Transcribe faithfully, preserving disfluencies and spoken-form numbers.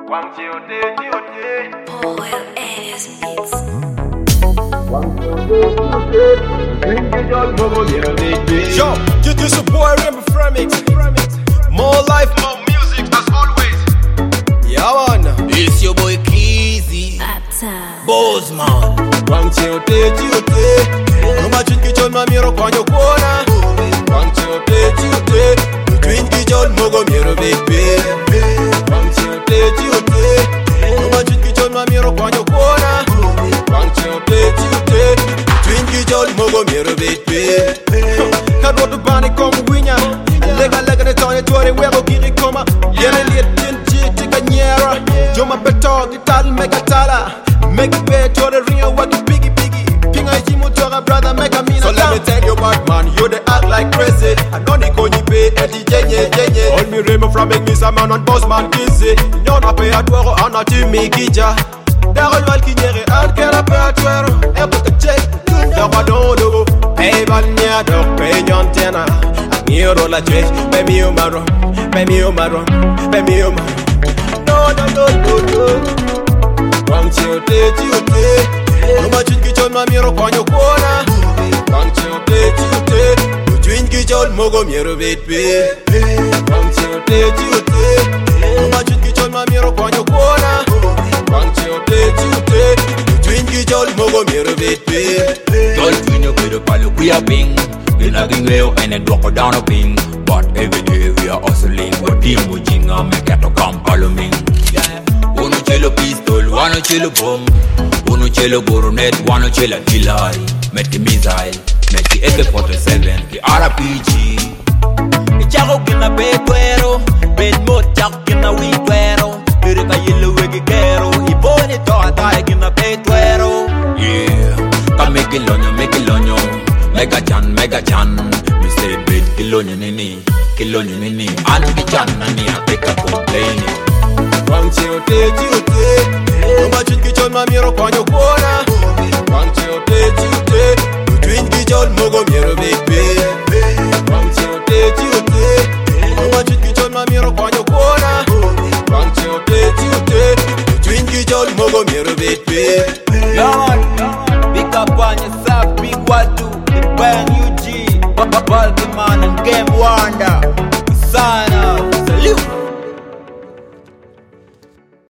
Paul Alias Beats. Yo, this is a boy Rainbow Fremix. More life, more music as always. Yeah man, it's your boy Keezy Uptown Bozeman. Wang chiote chiote, no machin kichon mamiro kwanyo kona. Wang chiote chiote, twin kichon mogo miro baby. Wang chiote chiote, no machin kichon mamiro kwanyo kona. Wang chiote chiote, twin kichon mogo miro baby. Kado tu bani komu winya, lega lega ne tone tuore wego kiri koma. Yene liet jinji tika nyera, joma beto gital mega tala. Make it pay to the real what you piggy piggy. King I see motora brother make a mina. So let me tell you bad man, you they act like crazy. I know the konyi pay Eddie jenye jenye. All me Rainbow from make me some man on boss man kissy. No na pay at wero ana timi kija. Daro wal kinyere an kera pay at wero. Epo ka check, daro dodo. Pay banya dog pay nyon tena. Miro la check, pay me o maron, pay me o maron, pay me o maron. No no no no no. Wang chiote chiote, no machin kichon mamiro kwanyo kona. Wang chiote chiote, twin kichon mogo miro baby. Wang chiote chiote, no machin kichon mamiro kwanyo kona. Wang chiote chiote, twin kichon mogo miro baby. Don't win your video palo we are bing. We nagging leo and a drop down a ping. But every day we are hustling. What team we jinga make it to come palo ming. Uno chelo pistol, wano chelo bomb. Uno chelo boronet, wano chelo kilai. Meti missile, meti A K forty-seven, ki R P G. Ichako kina betuero, bet mo chako kina wituero. Pirika yelo wegi kero, iboni to atare kina betuero. Yeah, ka make lonyo, make lonyo. Mega chan, mega chan. We say bet kilonyo nini, kilonyo nini. Anu ki chan nani ateka complaining. Wang chiote chiote, no machin kichon mamiro kwanyo kona. Wang chiote chiote, twin kichon mogo miro baby. Wang chiote chiote, no machin kichon mamiro kwanyo kona. Wang chiote chiote, twin kichon mogo miro baby. Lord, pick up on yourself, big what do, the brand new G, Baltimore and Game Wonder.